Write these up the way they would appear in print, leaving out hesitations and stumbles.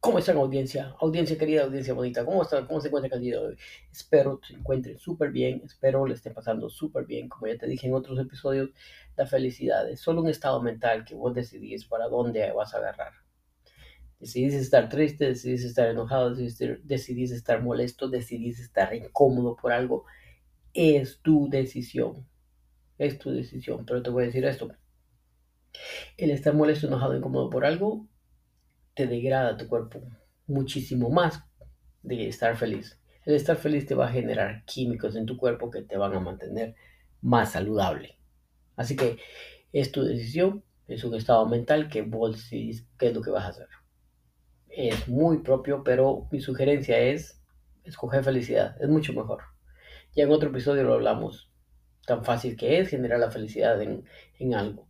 ¿Cómo están, audiencia? Audiencia querida, audiencia bonita. ¿Cómo están? ¿Cómo se encuentran el día de hoy? Espero se encuentren súper bien. Espero le esté pasando súper bien. Como ya te dije en otros episodios, la felicidad es solo un estado mental que vos decidís para dónde vas a agarrar. Decidís estar triste, decidís estar enojado, decidís estar molesto, decidís estar incómodo por algo. Es tu decisión. Es tu decisión. Pero te voy a decir esto. El estar molesto, enojado, incómodo por algo te degrada tu cuerpo muchísimo más de estar feliz. El estar feliz te va a generar químicos en tu cuerpo que te van a mantener más saludable. Así que es tu decisión, es un estado mental que vos decidís qué es lo que vas a hacer. Es muy propio, pero mi sugerencia es escoger felicidad, es mucho mejor. Ya en otro episodio lo hablamos, tan fácil que es generar la felicidad en algo.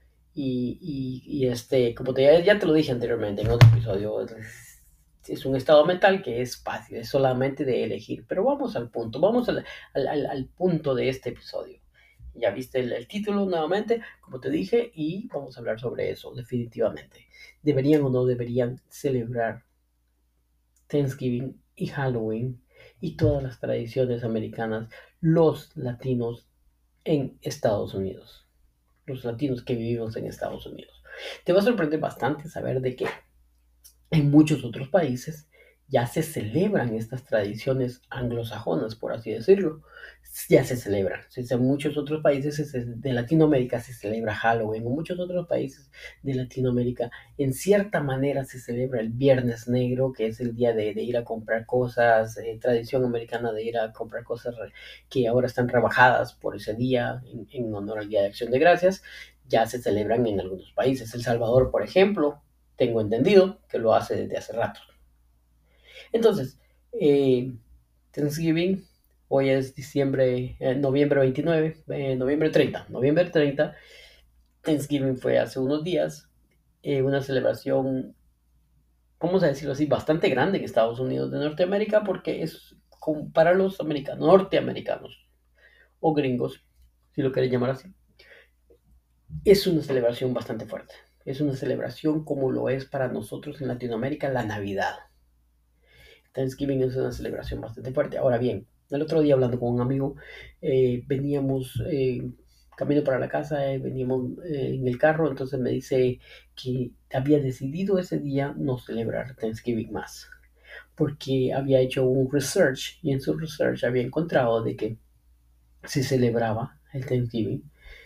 Como ya te lo dije anteriormente en otro episodio, es un estado mental que es fácil, es solamente de elegir. Pero vamos al punto, vamos al punto de este episodio. Ya viste el título nuevamente, como te dije, y vamos a hablar sobre eso definitivamente. ¿Deberían o no deberían celebrar Thanksgiving y Halloween y todas las tradiciones americanas los latinos en Estados Unidos? Los latinos que vivimos en Estados Unidos. Te va a sorprender bastante saber de que en muchos otros países ya se celebran estas tradiciones anglosajonas, por así decirlo. Ya se celebran. En muchos otros países de Latinoamérica se celebra Halloween. En muchos otros países de Latinoamérica, en cierta manera, se celebra el Viernes Negro, que es el día de ir a comprar cosas, tradición americana de ir a comprar cosas que ahora están rebajadas por ese día, en honor al Día de Acción de Gracias. Ya se celebran en algunos países. El Salvador, por ejemplo, tengo entendido que lo hace desde hace rato. Entonces, eh, Thanksgiving, hoy es noviembre 29, noviembre 30, Thanksgiving fue hace unos días, una celebración, vamos a decirlo así, bastante grande en Estados Unidos de Norteamérica porque es para los norteamericanos o gringos, si lo quieren llamar así, es una celebración bastante fuerte. Es una celebración como lo es para nosotros en Latinoamérica la Navidad. Thanksgiving es una celebración bastante fuerte. Ahora bien, el otro día hablando con un amigo, veníamos camino para la casa, veníamos en el carro, entonces me dice que había decidido ese día no celebrar Thanksgiving más, porque había hecho un research y en su research había encontrado de que se celebraba el Thanksgiving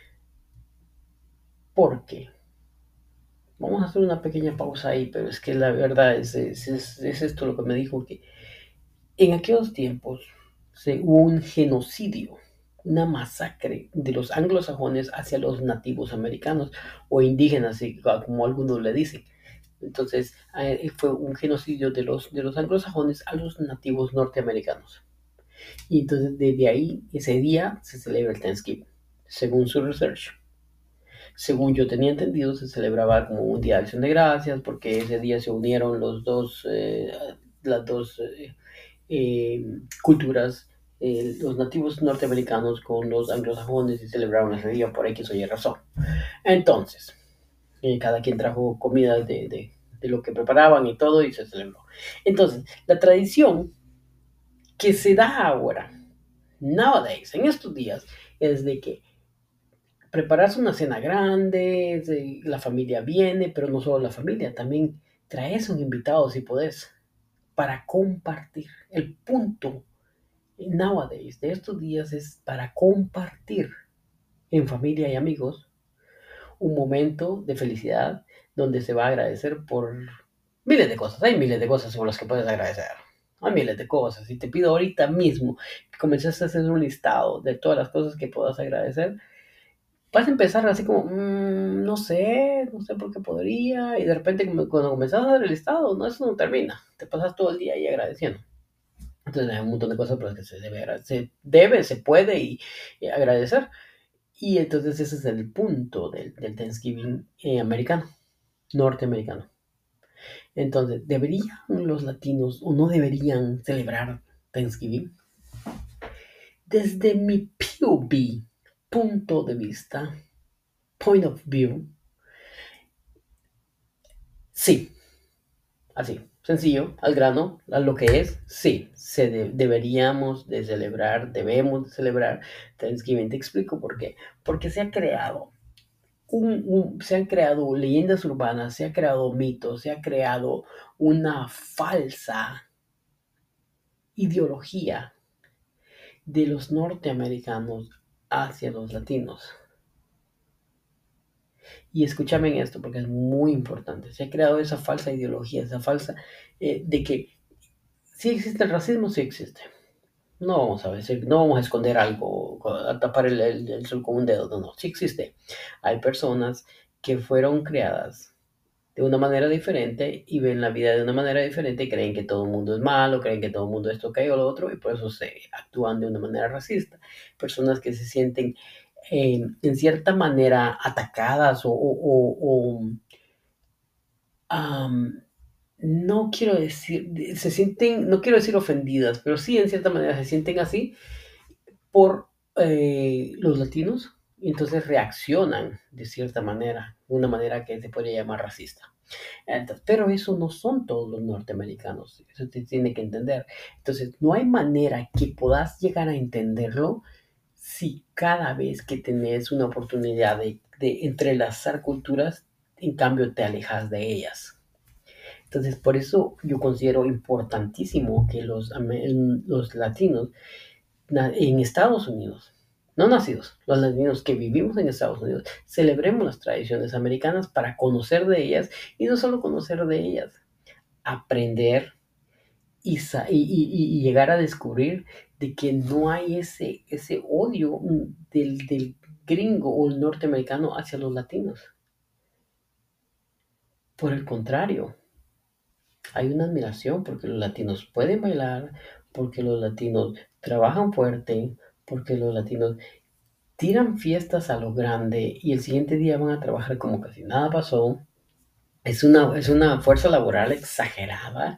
porque, vamos a hacer una pequeña pausa ahí, pero es que la verdad es esto lo que me dijo, que en aquellos tiempos hubo un genocidio, una masacre de los anglosajones hacia los nativos americanos o indígenas, como algunos le dicen. Entonces fue un genocidio de los anglosajones a los nativos norteamericanos. Y entonces desde ahí, ese día, se celebra el Thanksgiving, según su research. Según yo tenía entendido, se celebraba como un día de acción de gracias, porque ese día se unieron las dos culturas, los nativos norteamericanos con los anglosajones, y celebraron ese día por X o Y razón. Entonces, cada quien trajo comida de lo que preparaban y todo, y se celebró. Entonces, la tradición que se da ahora, nowadays, en estos días, es de que prepararse una cena grande, la familia viene, pero no solo la familia, también traes un invitado si podés, para compartir. El punto nowadays de estos días es para compartir en familia y amigos un momento de felicidad donde se va a agradecer por miles de cosas. Hay miles de cosas sobre las que puedes agradecer. Hay miles de cosas. Y te pido ahorita mismo que comences a hacer un listado de todas las cosas que puedas agradecer. Vas a empezar así como, no sé por qué podría. Y de repente cuando comenzás a hacer el listado, no, eso no termina. Te pasas todo el día ahí agradeciendo. Entonces hay un montón de cosas por las que se puede y agradecer. Y entonces ese es el punto del Thanksgiving americano, norteamericano. Entonces, ¿deberían los latinos o no deberían celebrar Thanksgiving? Desde mi POV, punto de vista, point of view, sí, Así, sencillo, al grano, a lo que es, sí, deberíamos de celebrar, debemos de celebrar Thanksgiving. Te explico por qué. Porque se ha creado se han creado leyendas urbanas, se ha creado mitos, se ha creado una falsa ideología de los norteamericanos hacia los latinos. Y escúchame en esto porque es muy importante. Se ha creado esa falsa ideología, esa falsa de que sí existe el racismo, sí existe. No vamos a decir, no vamos a esconder algo, a tapar el sol con un dedo, no, no, sí existe. Hay personas que fueron creadas de una manera diferente y ven la vida de una manera diferente y creen que todo el mundo es malo, creen que todo el mundo es esto, que o lo otro, y por eso se actúan de una manera racista. Personas que se sienten en cierta manera atacadas um, no quiero decir, se sienten, no quiero decir ofendidas, pero sí en cierta manera se sienten así por los latinos y entonces reaccionan de cierta manera, de una manera que se podría llamar racista. Entonces, pero eso no son todos los norteamericanos, eso te tiene que entender. Entonces, no hay manera que puedas llegar a entenderlo si cada vez que tenés una oportunidad de entrelazar culturas, en cambio te alejas de ellas. Entonces, por eso yo considero importantísimo que los latinos en Estados Unidos, no nacidos, los latinos que vivimos en Estados Unidos, celebremos las tradiciones americanas para conocer de ellas y no solo conocer de ellas, aprender y llegar a descubrir de que no hay ese odio del gringo o el norteamericano hacia los latinos. Por el contrario, hay una admiración porque los latinos pueden bailar, porque los latinos trabajan fuerte, porque los latinos tiran fiestas a lo grande y el siguiente día van a trabajar como que si nada pasó. Es una fuerza laboral exagerada.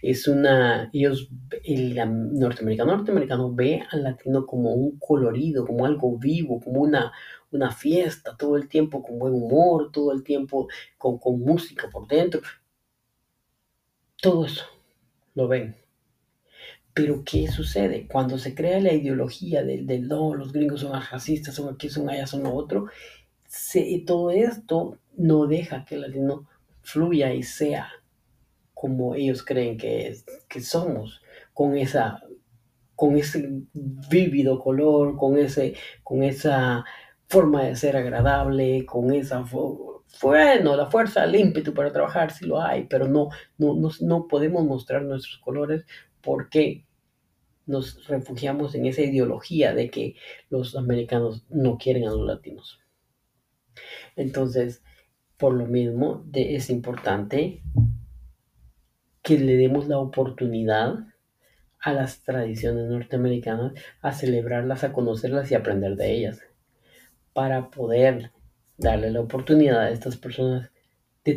Norteamericano ve al latino como un colorido, como algo vivo, como una fiesta, todo el tiempo con buen humor, todo el tiempo con música por dentro. Todo eso lo ven. Pero ¿qué sucede? Cuando se crea la ideología del no, los gringos son racistas, son aquí, son allá, son lo otro, todo esto no deja que el latino fluya y sea como ellos creen que somos, con esa, con ese vívido color, con esa forma de ser agradable, con esa bueno, la fuerza, el ímpetu para trabajar sí lo hay, pero no podemos mostrar nuestros colores porque nos refugiamos en esa ideología de que los americanos no quieren a los latinos. Entonces, por lo mismo, es importante que le demos la oportunidad a las tradiciones norteamericanas, a celebrarlas, a conocerlas y aprender de ellas, para poder darle la oportunidad a estas personas de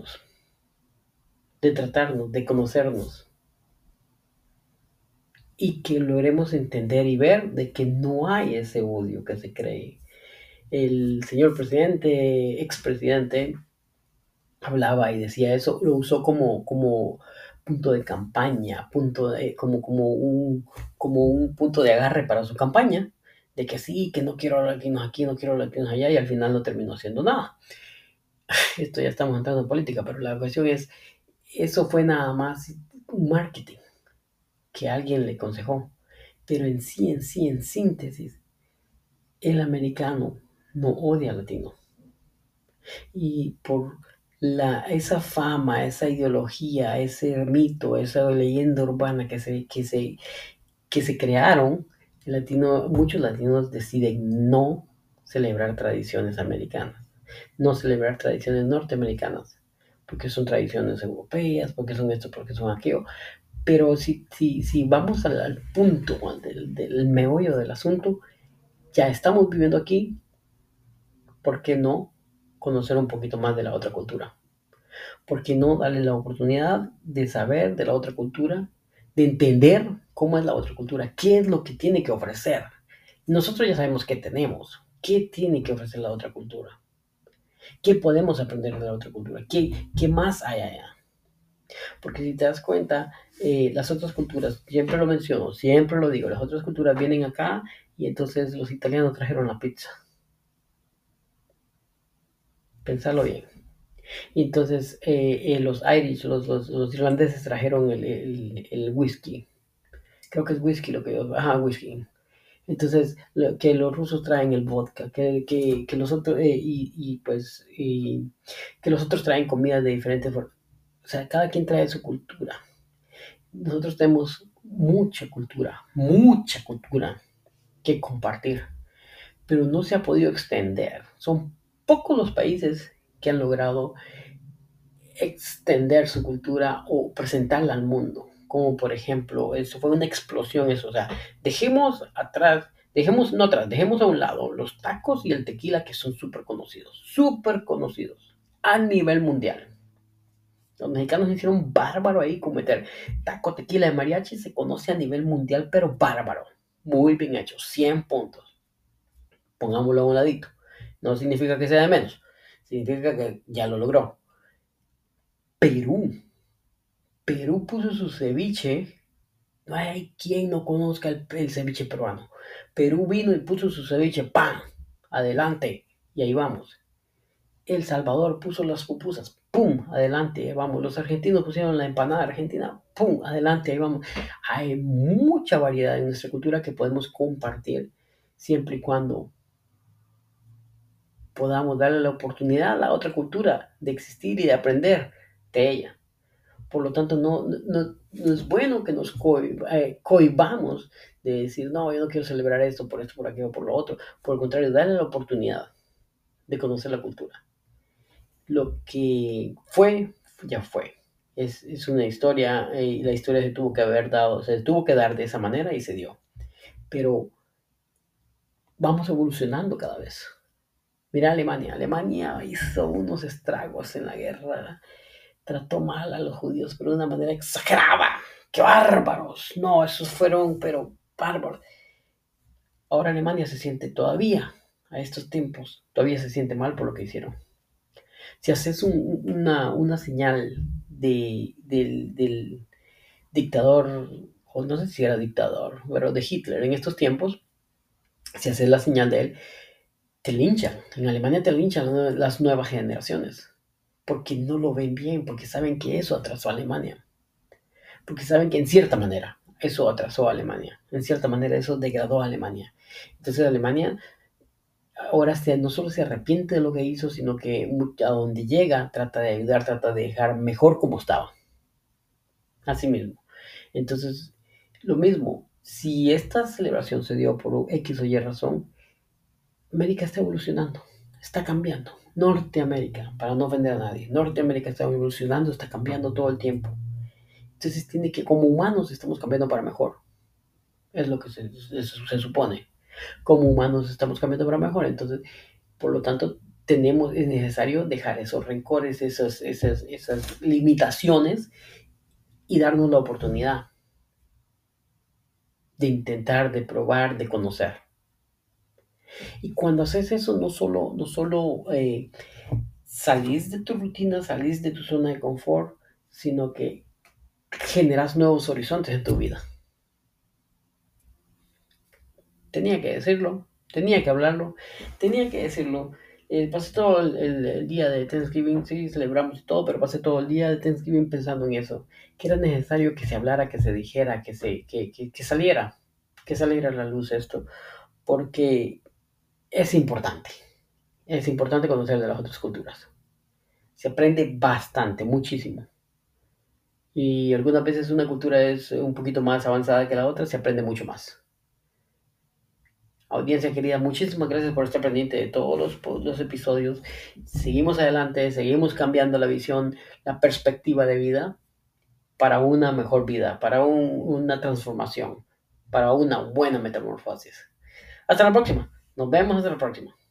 tratarnos, de conocernos, y que logremos entender y ver de que no hay ese odio que se cree. El señor presidente, expresidente, hablaba y decía eso, lo usó como punto de campaña, como un punto de agarre para su campaña, de que sí, que no quiero latinos aquí, no quiero latinos allá, y al final no terminó haciendo nada. Esto ya estamos entrando en política, pero la cuestión es, eso fue nada más un marketing que alguien le aconsejó, pero en síntesis, el americano no odia al latino. Y por esa fama, esa ideología, ese mito, esa leyenda urbana que se crearon, muchos latinos deciden no celebrar tradiciones americanas, no celebrar tradiciones norteamericanas, porque son tradiciones europeas, porque son esto, porque son aquello. Pero si vamos al punto, del meollo del asunto, ya estamos viviendo aquí, ¿por qué no conocer un poquito más de la otra cultura? ¿Por qué no darle la oportunidad de saber de la otra cultura, de entender cómo es la otra cultura, qué es lo que tiene que ofrecer? Nosotros ya sabemos qué tenemos, qué tiene que ofrecer la otra cultura, qué podemos aprender de la otra cultura, qué más hay allá. porque si te das cuenta, las otras culturas, siempre lo menciono, siempre lo digo, las otras culturas vienen acá y entonces los italianos trajeron la pizza. Pensarlo bien. Y entonces los Irish, los irlandeses trajeron el whisky. Creo que es whisky lo que yo... Ajá, whisky. Entonces, que los rusos traen el vodka, que los otros, que los otros traen comida de diferentes formas. O sea, cada quien trae su cultura. Nosotros tenemos mucha cultura que compartir, pero no se ha podido extender. Son pocos los países que han logrado extender su cultura o presentarla al mundo. Como por ejemplo, eso fue una explosión eso. O sea, dejemos a un lado los tacos y el tequila que son súper conocidos a nivel mundial. Los mexicanos hicieron bárbaro ahí con meter taco, tequila de mariachi, se conoce a nivel mundial, pero bárbaro. Muy bien hecho, 100 puntos. Pongámoslo a un ladito. No significa que sea de menos, significa que ya lo logró. Perú. Perú puso su ceviche. No hay quien no conozca el ceviche peruano. Perú vino y puso su ceviche. ¡Pam! Adelante. Y ahí vamos. El Salvador puso las pupusas. ¡Pum! Adelante. Ahí vamos. Los argentinos pusieron la empanada argentina. ¡Pum! Adelante. Ahí vamos. Hay mucha variedad en nuestra cultura que podemos compartir siempre y cuando podamos darle la oportunidad a la otra cultura de existir y de aprender de ella. Por lo tanto, no es bueno que nos cohibamos de decir, no, yo no quiero celebrar esto, por aquello, por lo otro. Por el contrario, darle la oportunidad de conocer la cultura. Lo que fue, ya fue. Es una historia y la historia se tuvo que dar de esa manera y se dio. Pero vamos evolucionando cada vez. Mira Alemania. Alemania hizo unos estragos en la guerra, trató mal a los judíos, pero de una manera exagerada. ¡Qué bárbaros! No, esos fueron, pero bárbaros. Ahora Alemania se siente todavía, a estos tiempos, todavía se siente mal por lo que hicieron. Si haces una señal del dictador, o no sé si era dictador, pero de Hitler en estos tiempos, si haces la señal de él, te linchan. En Alemania te linchan las nuevas generaciones porque no lo ven bien, porque saben que eso atrasó a Alemania, porque saben que en cierta manera eso atrasó a Alemania, en cierta manera eso degradó a Alemania. Entonces Alemania ahora no solo se arrepiente de lo que hizo, sino que a donde llega trata de ayudar, trata de dejar mejor como estaba. Así mismo. Entonces, lo mismo, si esta celebración se dio por X o Y razón, América está evolucionando, está cambiando. Norteamérica, para no ofender a nadie, Norteamérica está evolucionando, está cambiando todo el tiempo. Entonces tiene que, como humanos, estamos cambiando para mejor. Es lo que se supone. Como humanos estamos cambiando para mejor. Entonces, por lo tanto, es necesario dejar esos rencores, esas limitaciones y darnos la oportunidad de intentar, de probar, de conocer. Y cuando haces eso, no solo salís de tu rutina, salís de tu zona de confort, sino que generas nuevos horizontes en tu vida. Tenía que decirlo, tenía que hablarlo, tenía que decirlo. Pasé todo el día de Thanksgiving, sí, celebramos todo, pero pasé todo el día de Thanksgiving pensando en eso, que era necesario que se hablara, que se dijera, que saliera a la luz esto, porque es importante conocer de las otras culturas. Se aprende bastante, muchísimo. Y algunas veces una cultura es un poquito más avanzada que la otra, se aprende mucho más. Audiencia querida, muchísimas gracias por estar pendiente de todos los episodios. Seguimos adelante, seguimos cambiando la visión, la perspectiva de vida para una mejor vida, para una transformación, para una buena metamorfosis. Hasta la próxima. Nos vemos hasta la próxima.